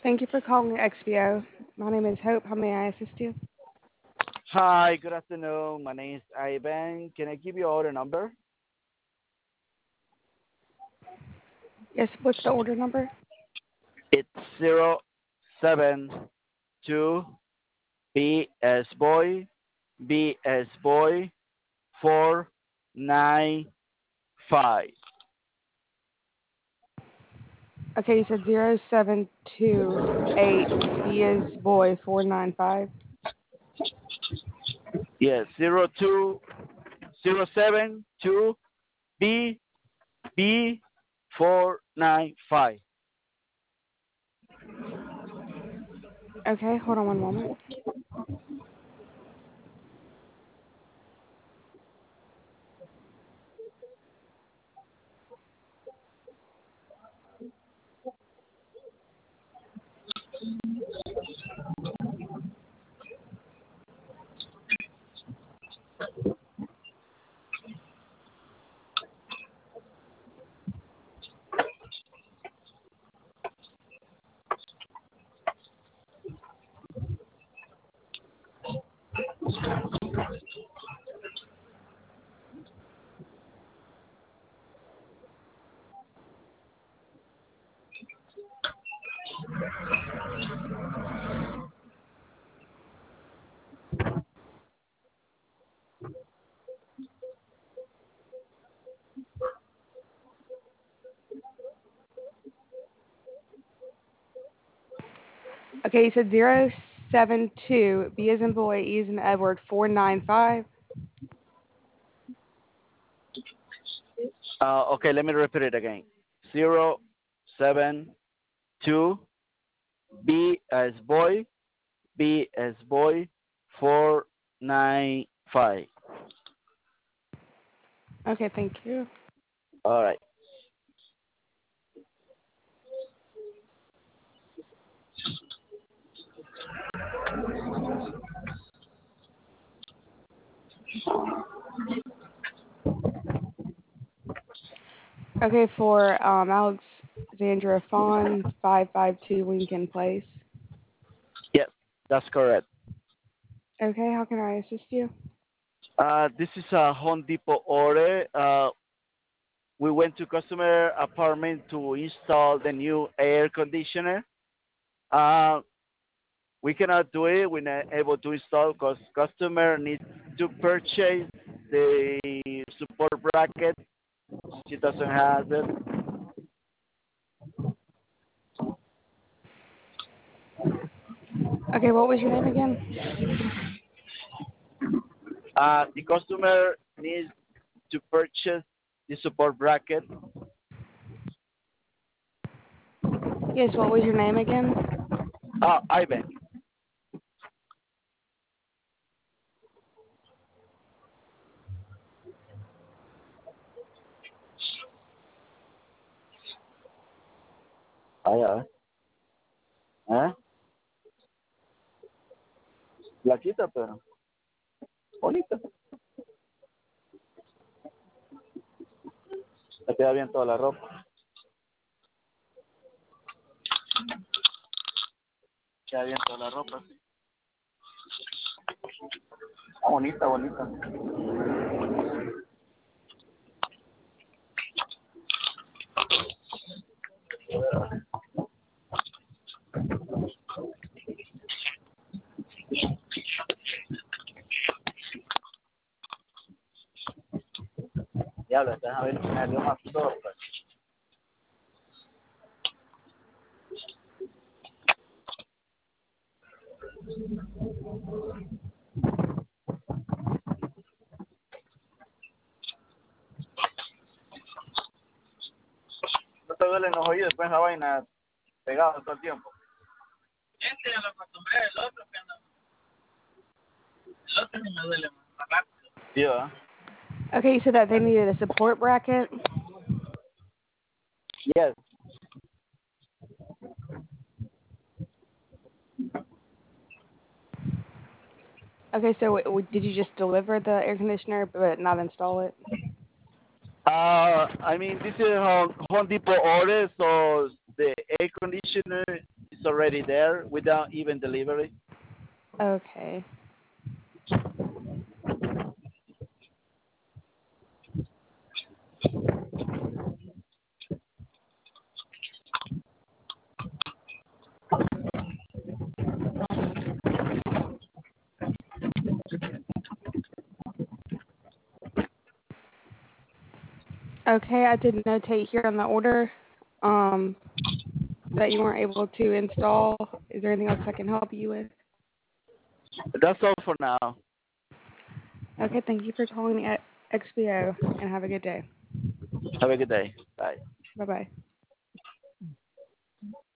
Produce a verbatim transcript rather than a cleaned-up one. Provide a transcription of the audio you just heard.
Thank you for calling X B O. My name is Hope. How may I assist you? Hi, good afternoon. My name is Ivan. Can I give you order number? Yes, what's the order number? It's zero seven two B as boy B as boy four nine five. Okay, you said zero seven two eight B is boy four nine five. Yes, zero two zero seven two B B four nine five. Okay, hold on one moment. Okay, you said zero seven two B as in boy, E as in Edward four nine five. Uh, okay, let me repeat it again. Zero seven two B as boy B as boy four nine five. Okay, thank you. All right. Okay, for um Alexandra Fawn, five five two Lincoln Place. Yes, that's correct. Okay, how can I assist you? Uh, this is a Home Depot order. Uh, we went to customer apartment to install the new air conditioner. Uh, we cannot do it. We're not able to install because customer needs to purchase the support bracket. She doesn't have it. Okay, what was your name again? Uh, the customer needs to purchase the support bracket. Yes, what was your name again? Uh, Ivan. Ah, ya. ¿Eh? Flaquita, pero bonita. Le queda bien toda la ropa. Queda bien toda la ropa. Ah, bonita, bonita. Diablo, estás a ver si me dio más sopa. No te duelen los oídos después la vaina pegada todo el tiempo. Gente, ya lo acostumbré, el otro que anda. El otro sí me duele más rápido. Sí, ¿verdad? Okay, you said that they needed a support bracket. Yes. Okay, so w- w- did you just deliver the air conditioner but not install it? Uh, I mean, this is a Home, Home Depot order, so the air conditioner is It's already there without even delivery. Okay. Okay, I did notate here on the order um, that you weren't able to install. Is there anything else I can help you with? That's all for now. Okay, thank you for calling the X P O and have a good day. Have a good day. Bye. Bye bye.